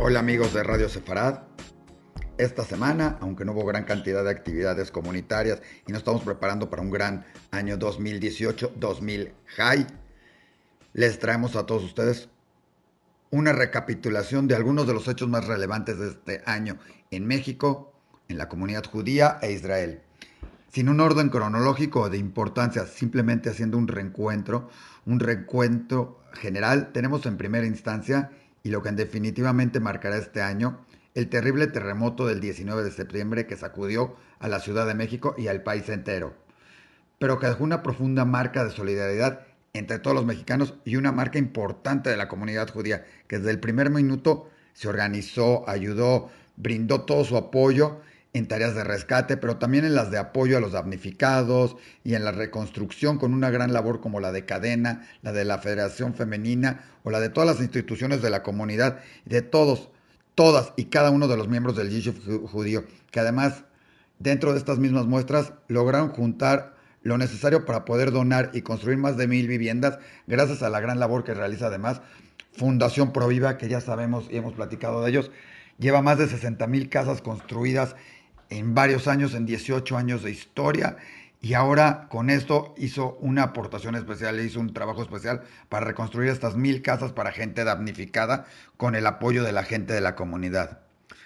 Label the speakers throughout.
Speaker 1: Hola amigos de Radio Sefarad. Esta semana, aunque no hubo gran cantidad de actividades comunitarias y nos estamos preparando para un gran año 2018-2000 High, les traemos a todos ustedes una recapitulación de algunos de los hechos más relevantes de este año en México, en la comunidad judía e Israel. Sin un orden cronológico o de importancia, simplemente haciendo un recuento general, tenemos en primera instancia, y lo que definitivamente marcará este año, el terrible terremoto del 19 de septiembre que sacudió a la Ciudad de México y al país entero, pero que dejó una profunda marca de solidaridad entre todos los mexicanos y una marca importante de la comunidad judía, que desde el primer minuto se organizó, ayudó, brindó todo su apoyo en tareas de rescate, pero también en las de apoyo a los damnificados y en la reconstrucción con una gran labor como la de Cadena, la de la Federación Femenina o la de todas las instituciones de la comunidad, de todos, todas y cada uno de los miembros del Yishuv judío, que además dentro de estas mismas muestras lograron juntar lo necesario para poder donar y construir más de 1000 viviendas gracias a la gran labor que realiza además Fundación Proviva, que ya sabemos y hemos platicado de ellos. Lleva más de 60,000 casas construidas en varios años, en 18 años de historia, y ahora con esto hizo una aportación especial, hizo un trabajo especial para reconstruir estas 1000 casas para gente damnificada con el apoyo de la gente de la comunidad.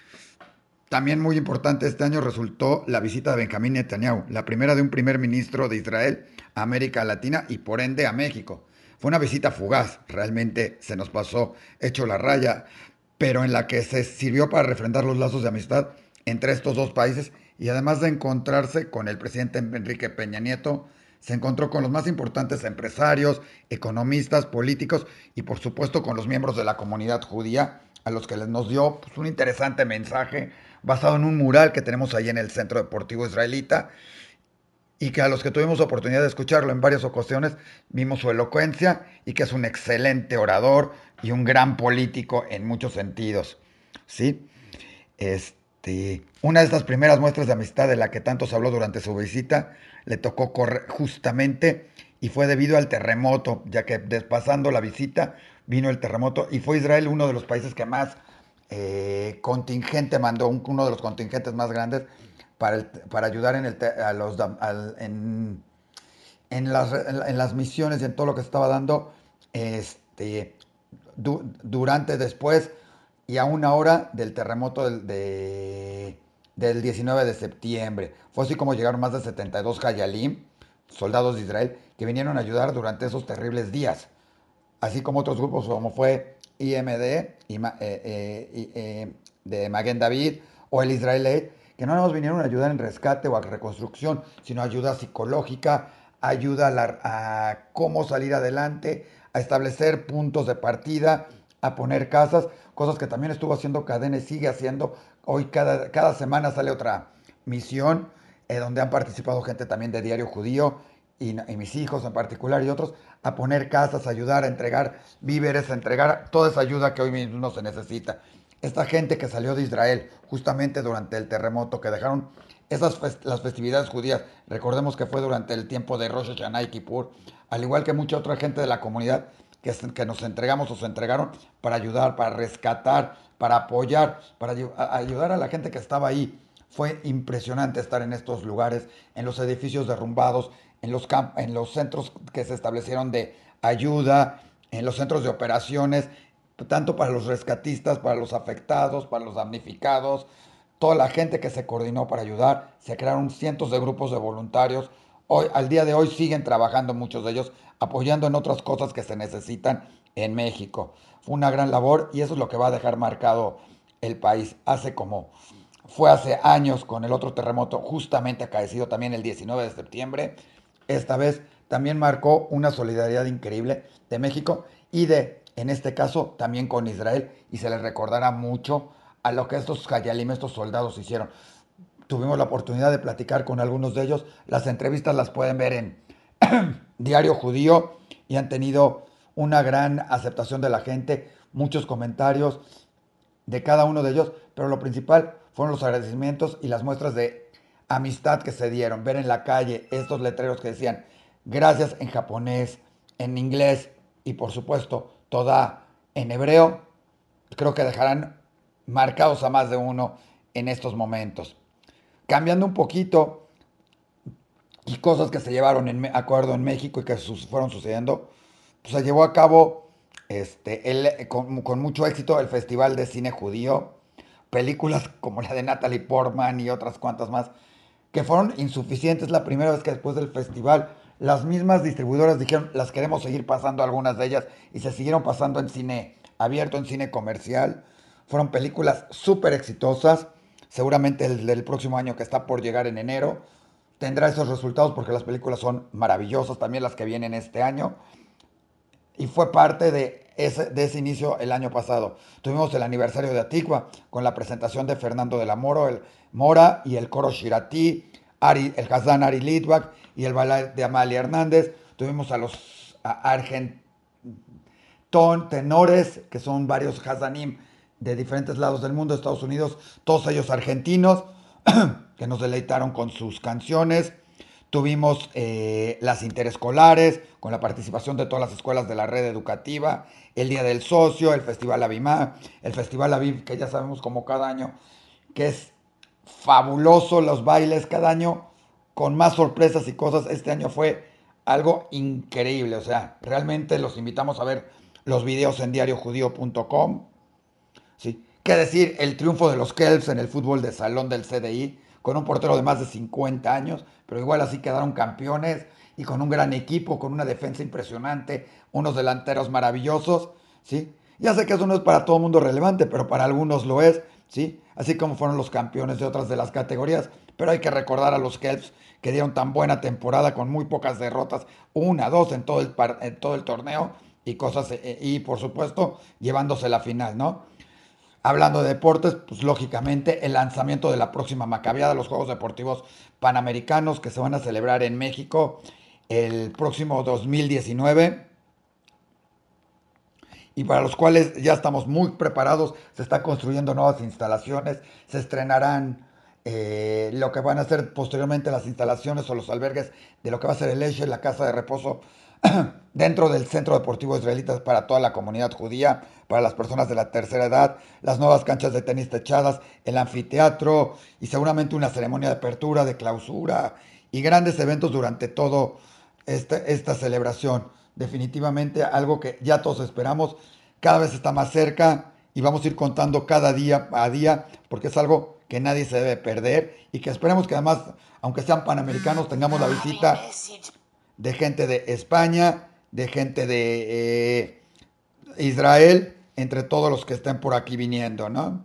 Speaker 1: También muy importante este año resultó la visita de Benjamín Netanyahu, la primera de un primer ministro de Israel a América Latina y por ende a México. Fue una visita fugaz, realmente se nos pasó hecho la raya, pero en la que se sirvió para refrendar los lazos de amistad entre estos dos países y además de encontrarse con el presidente Enrique Peña Nieto, se encontró con los más importantes empresarios, economistas, políticos y por supuesto con los miembros de la comunidad judía a los que les nos dio pues, un interesante mensaje basado en un mural que tenemos ahí en el Centro Deportivo Israelita y que a los que tuvimos oportunidad de escucharlo en varias ocasiones vimos su elocuencia y que es un excelente orador y un gran político en muchos sentidos. ¿Sí? Una de estas primeras muestras de amistad de la que tanto se habló durante su visita le tocó correr justamente y fue debido al terremoto, ya que pasando la visita vino el terremoto y fue Israel uno de los países que más contingente mandó, uno de los contingentes más grandes para ayudar a los, en las misiones y en todo lo que se estaba dando este, durante, después y a una hora del terremoto del 19 de septiembre. Fue así como llegaron más de 72 Hayalim, soldados de Israel, que vinieron a ayudar durante esos terribles días. Así como otros grupos como fue IMD de Maguen David o el Israel Aid, que no nos vinieron a ayudar en rescate o a reconstrucción, sino ayuda psicológica, ayuda a cómo salir adelante, a establecer puntos de partida, a poner casas, cosas que también estuvo haciendo Cadena y sigue haciendo. Hoy cada semana sale otra misión donde han participado gente también de Diario Judío y mis hijos en particular y otros, a poner casas, a ayudar, a entregar víveres, a entregar toda esa ayuda que hoy mismo se necesita. Esta gente que salió de Israel justamente durante el terremoto, que dejaron las festividades judías, recordemos que fue durante el tiempo de Rosh Hashanah y Kippur, al igual que mucha otra gente de la comunidad que nos entregamos o se entregaron para ayudar, para rescatar, para apoyar, para ayudar a la gente que estaba ahí. Fue impresionante estar en estos lugares, en los edificios derrumbados, en los centros que se establecieron de ayuda, en los centros de operaciones, tanto para los rescatistas, para los afectados, para los damnificados, toda la gente que se coordinó para ayudar. Se crearon cientos de grupos de voluntarios. Hoy, al día de hoy siguen trabajando muchos de ellos, apoyando en otras cosas que se necesitan en México. Fue una gran labor y eso es lo que va a dejar marcado el país. Fue hace años con el otro terremoto, justamente acaecido también el 19 de septiembre. Esta vez también marcó una solidaridad increíble de México en este caso, también con Israel. Y se les recordará mucho a lo que estos Hayalim, estos soldados hicieron. Tuvimos la oportunidad de platicar con algunos de ellos. Las entrevistas las pueden ver en Diario Judío y han tenido una gran aceptación de la gente, muchos comentarios de cada uno de ellos, pero lo principal fueron los agradecimientos y las muestras de amistad que se dieron. Ver en la calle estos letreros que decían gracias en japonés, en inglés y por supuesto toda en hebreo, creo que dejarán marcados a más de uno en estos momentos. Cambiando un poquito y cosas que se llevaron en acuerdo en México y que fueron sucediendo, pues se llevó a cabo con mucho éxito el Festival de Cine Judío, películas como la de Natalie Portman y otras cuantas más, que fueron insuficientes. La primera vez que después del festival las mismas distribuidoras dijeron, las queremos seguir pasando algunas de ellas, y se siguieron pasando en cine abierto, en cine comercial. Fueron películas súper exitosas. Seguramente el del próximo año, que está por llegar en enero, tendrá esos resultados, porque las películas son maravillosas, también las que vienen este año. Y fue parte de ese inicio el año pasado. Tuvimos el aniversario de Atikva con la presentación de Fernando de la Mora y el coro Shirati, el Hazán Ari Litvak y el ballet de Amalia Hernández. Tuvimos a los argentinos tenores, que son varios Hazanim de diferentes lados del mundo, Estados Unidos, todos ellos argentinos, que nos deleitaron con sus canciones. Tuvimos las interescolares, con la participación de todas las escuelas de la red educativa, el Día del Socio, el Festival Avimá, el Festival Aviv, que ya sabemos como cada año, que es fabuloso, los bailes cada año, con más sorpresas y cosas. Este año fue algo increíble, o sea, realmente los invitamos a ver los videos en diariojudío.com. ¿Sí? ¿Qué decir? El triunfo de los Kelps en el fútbol de salón del CDI, con un portero de más de 50 años, pero igual así quedaron campeones, y con un gran equipo, con una defensa impresionante, unos delanteros maravillosos, ¿sí? Ya sé que eso no es para todo el mundo relevante, pero para algunos lo es, ¿sí? Así como fueron los campeones de otras de las categorías, pero hay que recordar a los Kelps, que dieron tan buena temporada con muy pocas derrotas, una, dos en todo el torneo, y cosas, y por supuesto llevándose la final, ¿no? Hablando de deportes, pues lógicamente el lanzamiento de la próxima Macabiada, los Juegos Deportivos Panamericanos, que se van a celebrar en México el próximo 2019, y para los cuales ya estamos muy preparados. Se están construyendo nuevas instalaciones, se estrenarán lo que van a ser posteriormente las instalaciones o los albergues de lo que va a ser el Eshe, la casa de reposo, dentro del Centro Deportivo Israelita, para toda la comunidad judía, para las personas de la tercera edad, las nuevas canchas de tenis techadas, el anfiteatro, y seguramente una ceremonia de apertura, de clausura y grandes eventos durante todo esta celebración. Definitivamente algo que ya todos esperamos, cada vez está más cerca, y vamos a ir contando cada día a día, porque es algo que nadie se debe perder, y que esperemos que además, aunque sean panamericanos, tengamos la visita de gente de España, de gente de Israel, entre todos los que estén por aquí viniendo, ¿no?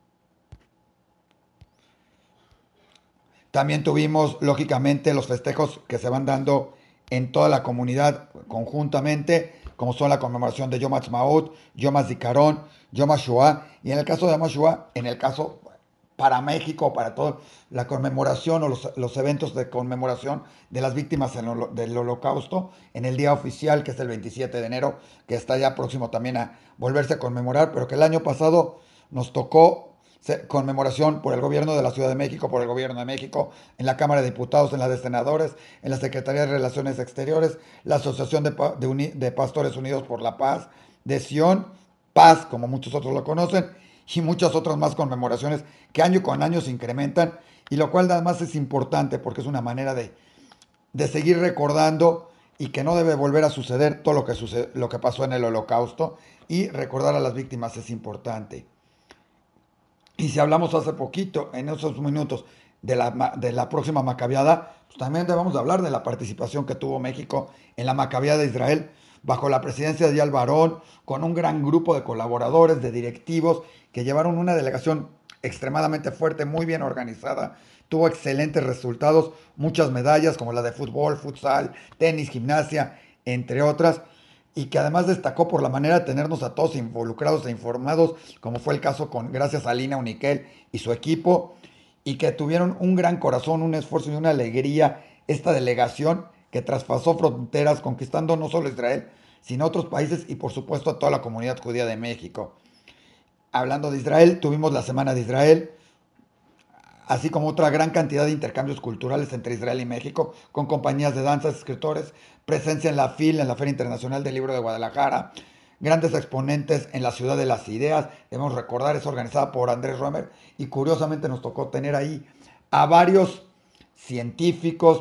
Speaker 1: También tuvimos, lógicamente, los festejos que se van dando en toda la comunidad conjuntamente, como son la conmemoración de Yom Ha'atzmaut, Yom HaZikaron, Yom HaShoah, y en el caso de Yom HaShoah, en el caso para México, para todo, la conmemoración o los eventos de conmemoración de las víctimas del Holocausto, en el día oficial, que es el 27 de enero, que está ya próximo también a volverse a conmemorar, pero que el año pasado nos tocó conmemoración por el gobierno de la Ciudad de México, por el gobierno de México, en la Cámara de Diputados, en la de Senadores, en la Secretaría de Relaciones Exteriores, la Asociación de Pastores Unidos por la Paz, de Sion, Paz, como muchos otros lo conocen, y muchas otras más conmemoraciones que año con año se incrementan, y lo cual además es importante, porque es una manera de seguir recordando, y que no debe volver a suceder todo lo que pasó en el Holocausto, y recordar a las víctimas es importante. Y si hablamos hace poquito, en esos minutos, de la próxima Macabiada, pues también debemos hablar de la participación que tuvo México en la Macabiada de Israel, bajo la presidencia de Eyal Barón, con un gran grupo de colaboradores, de directivos, que llevaron una delegación extremadamente fuerte, muy bien organizada. Tuvo excelentes resultados, muchas medallas, como la de fútbol, futsal, tenis, gimnasia, entre otras, y que además destacó por la manera de tenernos a todos involucrados e informados, como fue el caso con, gracias a Lina Uniquel y su equipo, y que tuvieron un gran corazón, un esfuerzo y una alegría esta delegación, que traspasó fronteras, conquistando no solo Israel, sino otros países, y por supuesto a toda la comunidad judía de México. Hablando de Israel, tuvimos la Semana de Israel, así como otra gran cantidad de intercambios culturales entre Israel y México, con compañías de danzas, escritores, presencia en la FIL, en la Feria Internacional del Libro de Guadalajara, grandes exponentes en la Ciudad de las Ideas. Debemos recordar, es organizada por Andrés Roemer y curiosamente nos tocó tener ahí a varios científicos,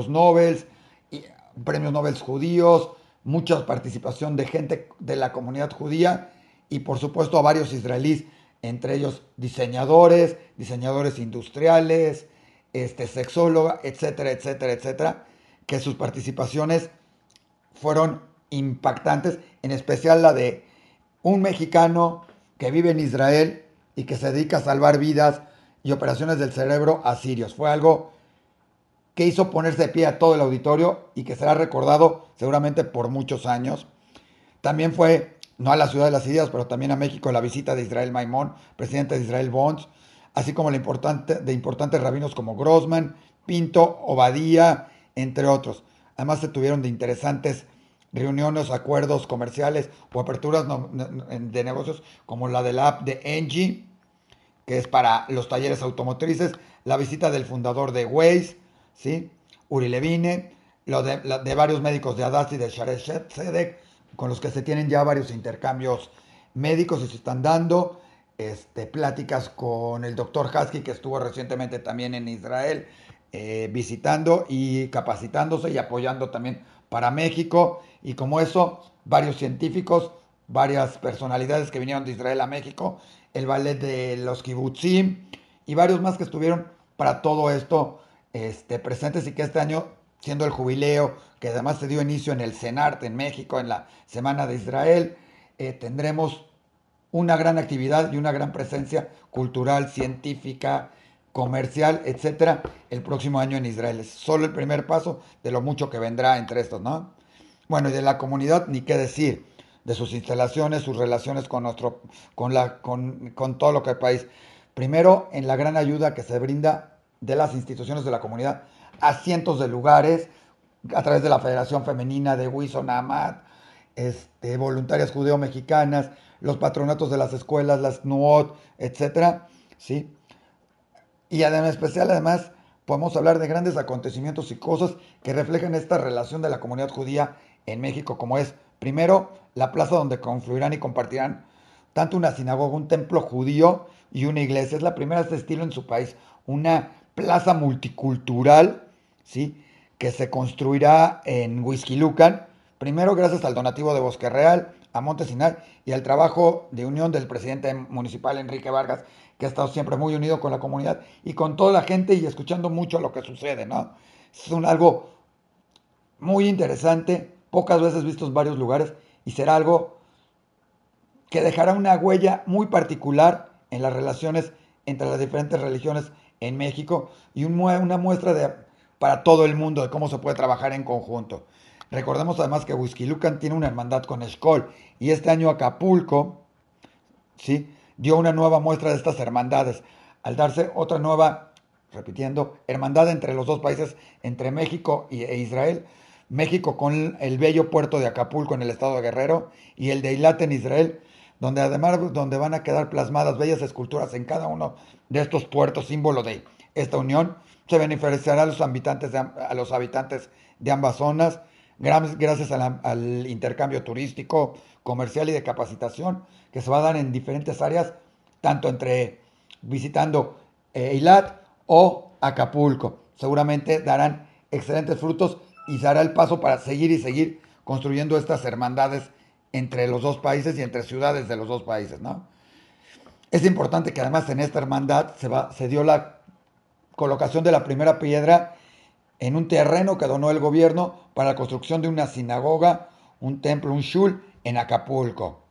Speaker 1: y premios Nobel judíos, mucha participación de gente de la comunidad judía y por supuesto a varios israelíes, entre ellos diseñadores industriales, sexóloga, etcétera, etcétera, etcétera, que sus participaciones fueron impactantes, en especial la de un mexicano que vive en Israel y que se dedica a salvar vidas y operaciones del cerebro a sirios. Fue algo que hizo ponerse de pie a todo el auditorio y que será recordado seguramente por muchos años. También fue, no a la Ciudad de las Ideas, pero también a México, la visita de Israel Maimón, presidente de Israel Bonds, así como de importantes rabinos como Grossman, Pinto, Obadía, entre otros. Además se tuvieron de interesantes reuniones, acuerdos comerciales o aperturas de negocios como la de la app de Engie, que es para los talleres automotrices, la visita del fundador de Waze, ¿sí? Uri Levine, de varios médicos de Hadass y de Shareh Tzedek, con los que se tienen ya varios intercambios médicos y se están dando, pláticas con el doctor Hasky, que estuvo recientemente también en Israel, visitando y capacitándose y apoyando también para México. Y como eso, varios científicos, varias personalidades que vinieron de Israel a México, el ballet de los kibutzim y varios más que estuvieron para todo esto presentes y que este año, siendo el jubileo, que además se dio inicio en el CENART en México, en la Semana de Israel, tendremos una gran actividad y una gran presencia cultural, científica, comercial, etcétera, el próximo año en Israel. Es solo el primer paso de lo mucho que vendrá entre estos, ¿no? Bueno, y de la comunidad, ni qué decir, de sus instalaciones, sus relaciones con con todo lo que el país. Primero, en la gran ayuda que se brinda de las instituciones de la comunidad a cientos de lugares, a través de la Federación Femenina de Wison Amat, voluntarias judeo-mexicanas, los patronatos de las escuelas, las NUOT, etcétera, ¿sí? Y además, en especial, además, podemos hablar de grandes acontecimientos y cosas que reflejan esta relación de la comunidad judía en México, como es, primero, la plaza donde confluirán y compartirán tanto una sinagoga, un templo judío y una iglesia. Es la primera de este estilo en su país, una plaza multicultural, ¿sí? Que se construirá en Huixquilucan, primero gracias al donativo de Bosque Real, a Monte Sinai y al trabajo de unión del presidente municipal Enrique Vargas, que ha estado siempre muy unido con la comunidad y con toda la gente y escuchando mucho lo que sucede, ¿no? Algo muy interesante, pocas veces visto en varios lugares y será algo que dejará una huella muy particular en las relaciones entre las diferentes religiones en México y una muestra para todo el mundo de cómo se puede trabajar en conjunto. Recordemos además que Huixquilucan tiene una hermandad con Xcol y este año Acapulco, ¿sí? Dio una nueva muestra de estas hermandades, al darse otra nueva, repitiendo, hermandad entre los dos países, entre México e Israel. México con el bello puerto de Acapulco en el estado de Guerrero y el de Eilat en Israel, donde además donde van a quedar plasmadas bellas esculturas en cada uno de estos puertos, símbolo de esta unión. Se beneficiará a los habitantes de ambas zonas, gracias al intercambio turístico, comercial y de capacitación que se va a dar en diferentes áreas, tanto entre visitando Eilat o Acapulco. Seguramente darán excelentes frutos y se hará el paso para seguir y seguir construyendo estas hermandades entre los dos países y entre ciudades de los dos países, ¿no? Es importante que además en esta hermandad se dio la colocación de la primera piedra en un terreno que donó el gobierno para la construcción de una sinagoga, un templo, un shul en Acapulco.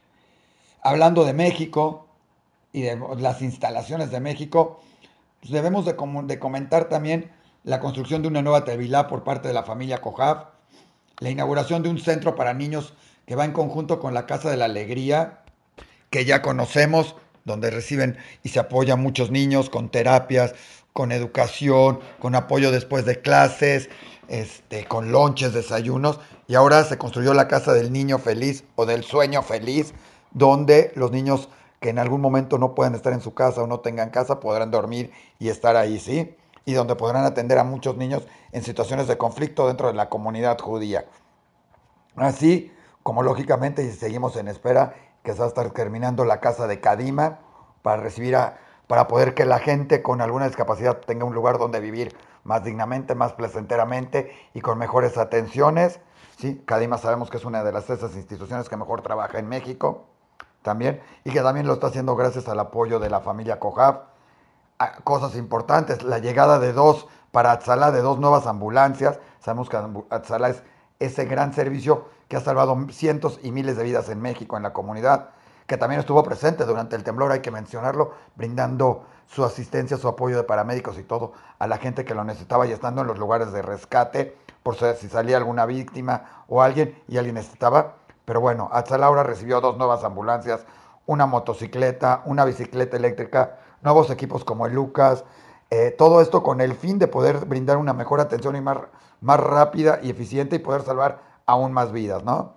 Speaker 1: Hablando de México y de las instalaciones de México, pues debemos de comentar también la construcción de una nueva tevilá por parte de la familia Cojab, la inauguración de un centro para niños que va en conjunto con la Casa de la Alegría, que ya conocemos, donde reciben y se apoyan muchos niños con terapias, con educación, con apoyo después de clases, con lonches, desayunos. Y ahora se construyó la Casa del Niño Feliz o del Sueño Feliz, donde los niños que en algún momento no pueden estar en su casa o no tengan casa podrán dormir y estar ahí, ¿sí? Y donde podrán atender a muchos niños en situaciones de conflicto dentro de la comunidad judía. Así como lógicamente y seguimos en espera que se va a estar terminando la casa de Cadima para para poder que la gente con alguna discapacidad tenga un lugar donde vivir más dignamente, más placenteramente y con mejores atenciones. Sí, Cadima sabemos que es una de esas instituciones que mejor trabaja en México también y que también lo está haciendo gracias al apoyo de la familia Cojab. Cosas importantes, la llegada de para Atzalá, de dos nuevas ambulancias. Sabemos que Atzalá es ese gran servicio que ha salvado cientos y miles de vidas en México, en la comunidad, que también estuvo presente durante el temblor, hay que mencionarlo, brindando su asistencia, su apoyo de paramédicos y todo a la gente que lo necesitaba y estando en los lugares de rescate, por si salía alguna víctima o alguien y alguien necesitaba. Pero bueno, Atzalá ahora recibió dos nuevas ambulancias, una motocicleta, una bicicleta eléctrica, nuevos equipos como el Lucas, todo esto con el fin de poder brindar una mejor atención y más rápida y eficiente y poder salvar aún más vidas, ¿no?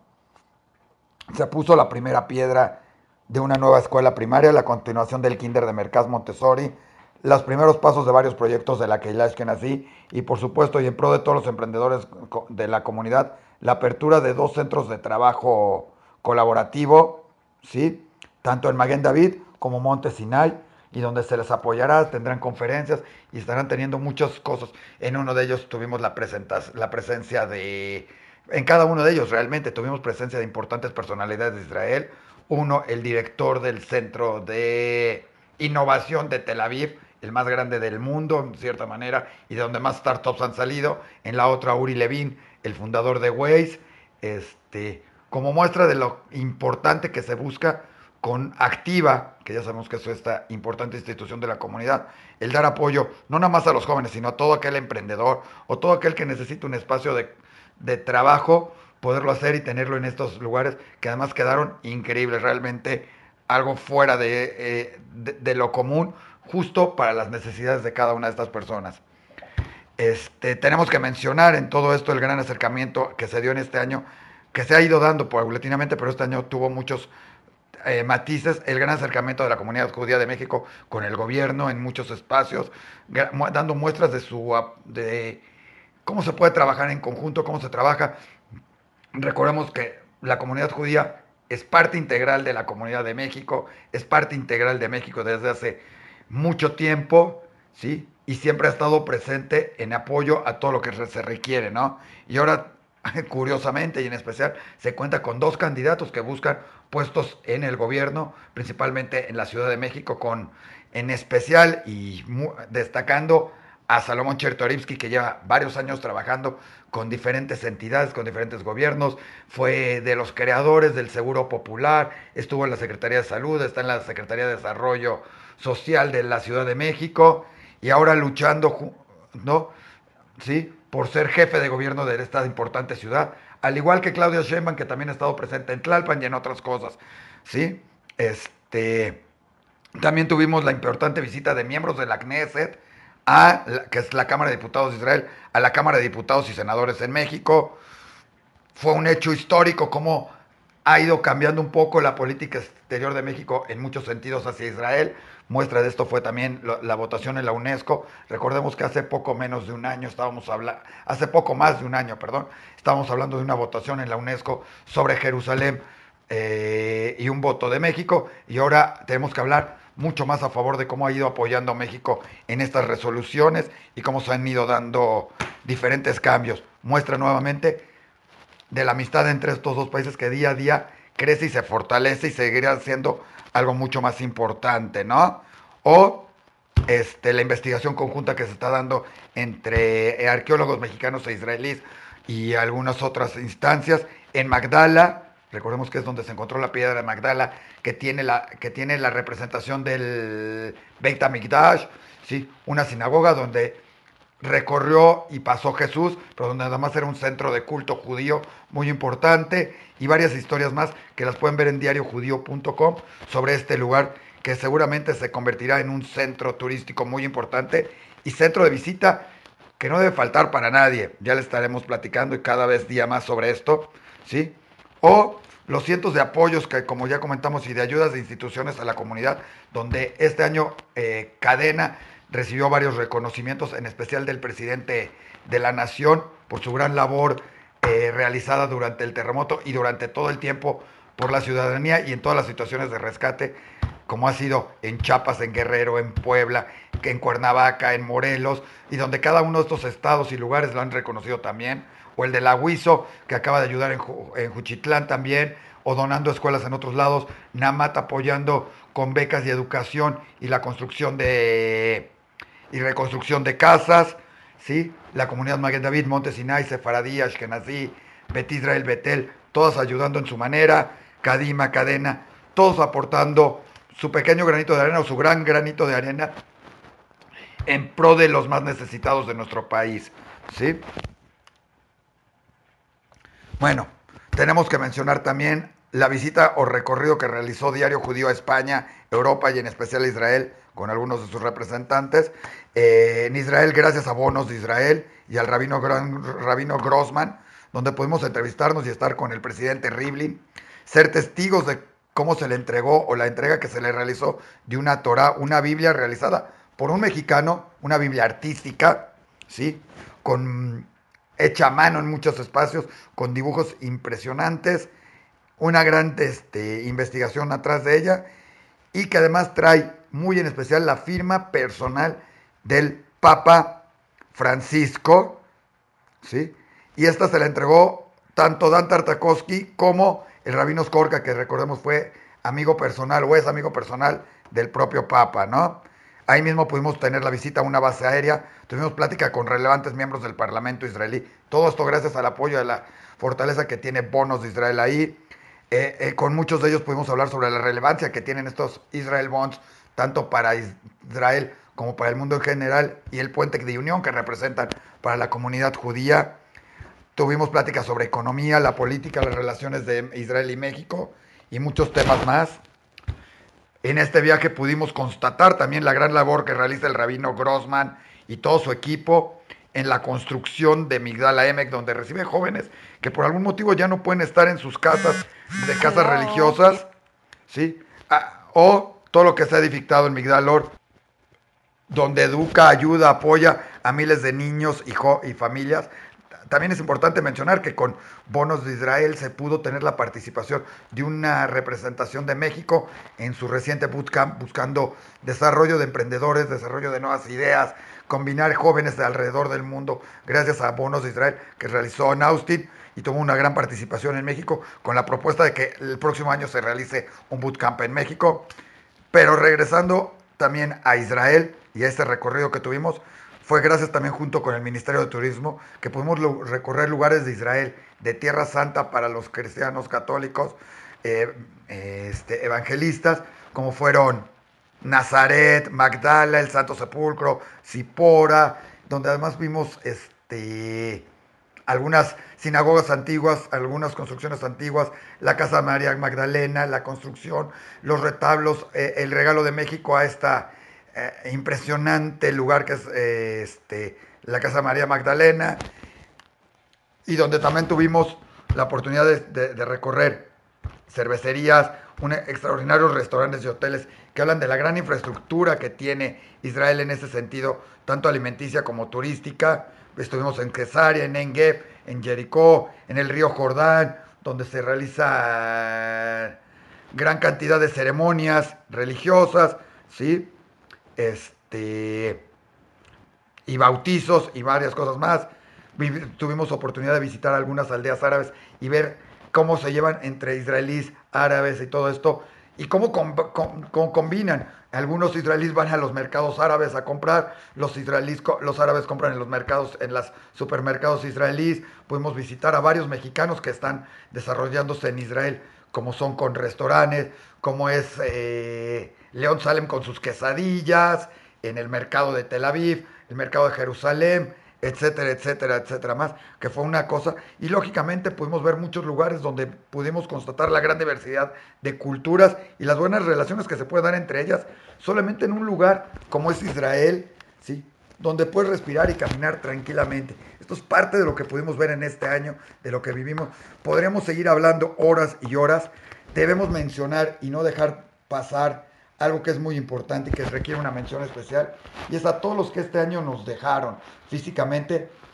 Speaker 1: Se puso la primera piedra de una nueva escuela primaria, la continuación del Kinder de Mercaz Montessori, los primeros pasos de varios proyectos de la Keilash Kenazí y por supuesto y en pro de todos los emprendedores de la comunidad, la apertura de dos centros de trabajo colaborativo, ¿sí? Tanto en Maguen David como Monte Sinai, y donde se les apoyará, tendrán conferencias y estarán teniendo muchas cosas. En uno de ellos tuvimos la presencia de en cada uno de ellos realmente tuvimos presencia de importantes personalidades de Israel. Uno, el director del Centro de Innovación de Tel Aviv, el más grande del mundo, en cierta manera, y de donde más startups han salido. En la otra, Uri Levin, el fundador de Waze. Como muestra de lo importante que se busca con Activa, que ya sabemos que es esta importante institución de la comunidad, el dar apoyo no nada más a los jóvenes, sino a todo aquel emprendedor o todo aquel que necesita un espacio de trabajo, poderlo hacer y tenerlo en estos lugares que además quedaron increíbles, realmente algo fuera de lo común, justo para las necesidades de cada una de estas personas. Tenemos que mencionar en todo esto el gran acercamiento que se dio en este año, que se ha ido dando paulatinamente, pero este año tuvo muchos matices, el gran acercamiento de la comunidad judía de México con el gobierno en muchos espacios, dando muestras de cómo se puede trabajar en conjunto, cómo se trabaja. Recordemos que la comunidad judía es parte integral de la comunidad de México, es parte integral de México desde hace mucho tiempo, ¿sí? Y siempre ha estado presente en apoyo a todo lo que se requiere, ¿no? Y ahora, curiosamente y en especial, se cuenta con dos candidatos que buscan puestos en el gobierno, principalmente en la Ciudad de México, en especial y destacando a Salomón Chertorivsky, que lleva varios años trabajando con diferentes entidades, con diferentes gobiernos, fue de los creadores del Seguro Popular, estuvo en la Secretaría de Salud, está en la Secretaría de Desarrollo Social de la Ciudad de México y ahora luchando, ¿no? ¿Sí? Por ser jefe de gobierno de esta importante ciudad, al igual que Claudia Sheinbaum, que también ha estado presente en Tlalpan y en otras cosas, ¿sí? También tuvimos la importante visita de miembros de la Knesset, que es la Cámara de Diputados de Israel, a la Cámara de Diputados y Senadores en México. Fue un hecho histórico cómo ha ido cambiando un poco la política exterior de México en muchos sentidos hacia Israel. Muestra de esto fue también la votación en la UNESCO. Recordemos que hace poco menos de un año hace poco más de un año, perdón, estábamos hablando de una votación en la UNESCO sobre Jerusalén y un voto de México. Y ahora tenemos que hablar mucho más a favor de cómo ha ido apoyando a México en estas resoluciones y cómo se han ido dando diferentes cambios. Muestra nuevamente de la amistad entre estos dos países que día a día crece y se fortalece y seguirá siendo algo mucho más importante, ¿no? O la investigación conjunta que se está dando entre arqueólogos mexicanos e israelíes y algunas otras instancias en Magdala. Recordemos que es donde se encontró la piedra de Magdala, que tiene la representación del Beit HaMikdash, ¿sí? Una sinagoga donde recorrió y pasó Jesús, pero donde además era un centro de culto judío muy importante y varias historias más que las pueden ver en diariojudío.com sobre este lugar que seguramente se convertirá en un centro turístico muy importante y centro de visita que no debe faltar para nadie. Ya le estaremos platicando y cada vez día más sobre esto, ¿sí? O los cientos de apoyos que, como ya comentamos, y de ayudas de instituciones a la comunidad, donde este año Cadena recibió varios reconocimientos, en especial del presidente de la Nación, por su gran labor realizada durante el terremoto y durante todo el tiempo por la ciudadanía y en todas las situaciones de rescate, como ha sido en Chiapas, en Guerrero, en Puebla, en Cuernavaca, en Morelos, y donde cada uno de estos estados y lugares lo han reconocido también, o el de la Huizo, que acaba de ayudar en Juchitlán también, o donando escuelas en otros lados, Namat apoyando con becas y educación y la construcción y reconstrucción de casas, ¿sí? La comunidad Maguen David, Monte Sinai, Sefaradí, Ashkenazí, Bet Israel, Betel, todas ayudando en su manera, Kadima, Cadena, todos aportando su pequeño granito de arena o su gran granito de arena en pro de los más necesitados de nuestro país, ¿sí? Bueno, tenemos que mencionar también la visita o recorrido que realizó Diario Judío a España, Europa y en especial a Israel con algunos de sus representantes. En Israel, gracias a Bonos de Israel y al rabino Grossman, donde pudimos entrevistarnos y estar con el presidente Rivlin, ser testigos de cómo se le entregó o la entrega que se le realizó de una Torah, una Biblia realizada por un mexicano, una Biblia artística, ¿sí? Con hecha a mano en muchos espacios, con dibujos impresionantes, una gran investigación atrás de ella y que además trae muy en especial la firma personal del Papa Francisco, ¿sí? Y esta se la entregó tanto Dan Tartakovsky como el rabino Skorka, que recordemos fue amigo personal o es amigo personal del propio Papa, ¿no? Ahí mismo pudimos tener la visita a una base aérea, tuvimos plática con relevantes miembros del Parlamento israelí. Todo esto gracias al apoyo de la fortaleza que tiene Bonos de Israel ahí. Con muchos de ellos pudimos hablar sobre la relevancia que tienen estos Israel Bonds, tanto para Israel como para el mundo en general, y el puente de unión que representan para la comunidad judía. Tuvimos pláticas sobre economía, la política, las relaciones de Israel y México y muchos temas más. En este viaje pudimos constatar también la gran labor que realiza el rabino Grossman y todo su equipo en la construcción de Migdal Emek, donde reciben jóvenes que por algún motivo ya no pueden estar en sus casas, de casas religiosas, ¿sí? O todo lo que se ha edificado en Migdal Or, donde educa, ayuda, apoya a miles de niños y familias. También es importante mencionar que con Bonos de Israel se pudo tener la participación de una representación de México en su reciente bootcamp buscando desarrollo de emprendedores, desarrollo de nuevas ideas, combinar jóvenes de alrededor del mundo, gracias a Bonos de Israel que realizó en Austin y tuvo una gran participación en México con la propuesta de que el próximo año se realice un bootcamp en México. Pero regresando también a Israel y a este recorrido que tuvimos, fue gracias también junto con el Ministerio de Turismo que pudimos recorrer lugares de Israel, de Tierra Santa para los cristianos católicos, evangelistas, como fueron Nazaret, Magdala, el Santo Sepulcro, Zipora, donde además vimos algunas sinagogas antiguas, algunas construcciones antiguas, la Casa de María Magdalena, la construcción, los retablos, el regalo de México a esta impresionante lugar que es la Casa de María Magdalena, y donde también tuvimos la oportunidad de recorrer cervecerías, extraordinarios restaurantes y hoteles que hablan de la gran infraestructura que tiene Israel en ese sentido, tanto alimenticia como turística. Estuvimos en Cesarea, en Engeb, en Jericó, en el río Jordán, donde se realiza gran cantidad de ceremonias religiosas, ¿sí? Y bautizos y varias cosas más. Tuvimos oportunidad de visitar algunas aldeas árabes y ver cómo se llevan entre israelíes, árabes y todo esto, y cómo combinan. Algunos israelíes van a los mercados árabes a comprar, los árabes compran en los mercados, en los supermercados israelíes. Pudimos visitar a varios mexicanos que están desarrollándose en Israel, como son con restaurantes, como es León Salem con sus quesadillas, en el mercado de Tel Aviv, el mercado de Jerusalén, etcétera, etcétera, etcétera más, que fue una cosa. Y lógicamente pudimos ver muchos lugares donde pudimos constatar la gran diversidad de culturas y las buenas relaciones que se pueden dar entre ellas, solamente en un lugar como es Israel, ¿sí? Donde puedes respirar y caminar tranquilamente. Esto es parte de lo que pudimos ver en este año, de lo que vivimos. Podríamos seguir hablando horas y horas. Debemos mencionar y no dejar pasar algo que es muy importante y que requiere una mención especial, y es a todos los que este año nos dejaron físicamente,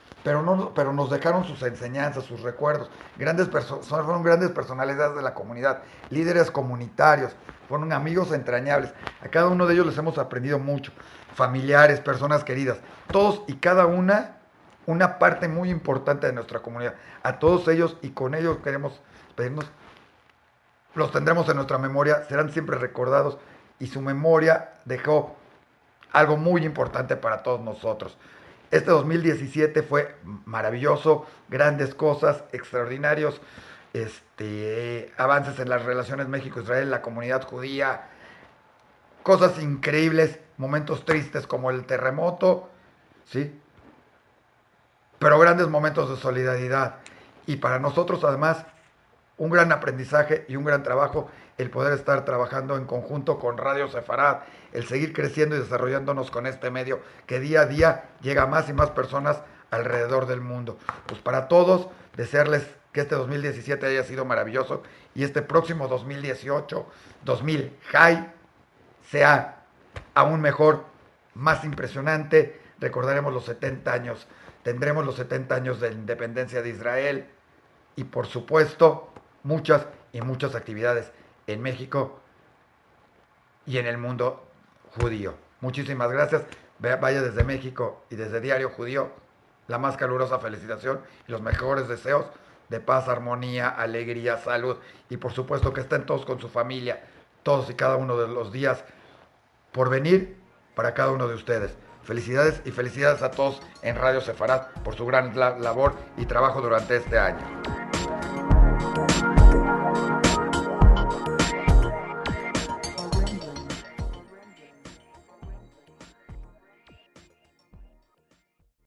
Speaker 1: pero nos dejaron sus enseñanzas, sus recuerdos. Fueron grandes personalidades de la comunidad, líderes comunitarios, fueron amigos entrañables. A cada uno de ellos les hemos aprendido mucho. Familiares, personas queridas, todos y cada una parte muy importante de nuestra comunidad. A todos ellos y con ellos queremos pedirnos, los tendremos en nuestra memoria, serán siempre recordados y su memoria dejó algo muy importante para todos nosotros. Este 2017 fue maravilloso, grandes cosas, extraordinarios avances en las relaciones México-Israel, la comunidad judía, cosas increíbles, momentos tristes como el terremoto, ¿sí? Pero grandes momentos de solidaridad. Y para nosotros además un gran aprendizaje y un gran trabajo el poder estar trabajando en conjunto con Radio Sefarad, el seguir creciendo y desarrollándonos con este medio que día a día llega a más y más personas alrededor del mundo. Pues para todos, desearles que este 2017 haya sido maravilloso y este próximo 2018, 2000 High, sea aún mejor, más impresionante. Recordaremos los 70 años, tendremos los 70 años de la independencia de Israel y por supuesto muchas y muchas actividades en México y en el mundo judío. Muchísimas gracias. Vaya desde México y desde Diario Judío la más calurosa felicitación y los mejores deseos de paz, armonía, alegría, salud y por supuesto que estén todos con su familia, todos y cada uno de los días por venir para cada uno de ustedes. Felicidades y felicidades a todos en Radio Sefarad por su gran labor y trabajo durante este año.